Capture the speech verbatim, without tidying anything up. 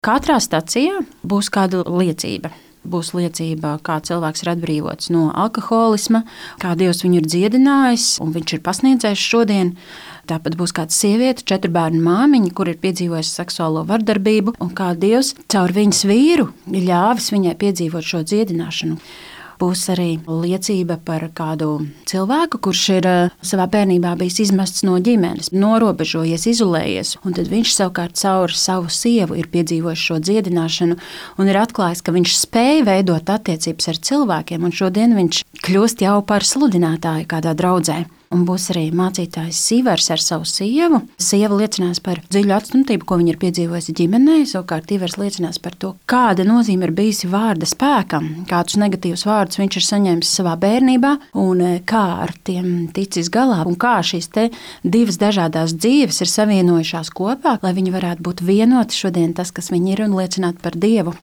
Katrā stacijā būs kāda liecība. Būs liecība, kā cilvēks ir atbrīvots no alkoholisma, kā Dievs viņu ir dziedinājis un viņš ir pasniedzējis šodien. Tāpat būs kāda sieviete, četru bērnu māmiņa, kur ir piedzīvojusi seksuālo vardarbību, un kā Dievs caur viņas vīru ir ļāvis viņai piedzīvot šo dziedināšanu. Būs arī liecība par kādu cilvēku, kurš ir savā bērnībā bijis izmests no ģimenes, norobežojies, izolējies. Un tad viņš savukārt caur savu sievu ir piedzīvojis šo dziedināšanu un ir atklājis, ka viņš spēj veidot attiecības ar cilvēkiem. Un šodien viņš kļūst jau par sludinātāju kādā draudzē. Un būs arī mācītājs Ivars ar savu sievu. Sieva liecinās par dziļu atstumtību, ko viņa ir piedzīvojusi ģimenē. Savukārt Ivars liecinās par to, kāda nozīme ir bijusi vārda spēkam, kādus negatīvus vārdus viņš ir saņēmis savā bērnībā un kā ar tiem ticis galā. Un kā šīs te divas dažādās dzīves ir savienojušās kopā, lai viņi varētu būt vienoti šodien tas, kas viņi ir, un liecināt par Dievu.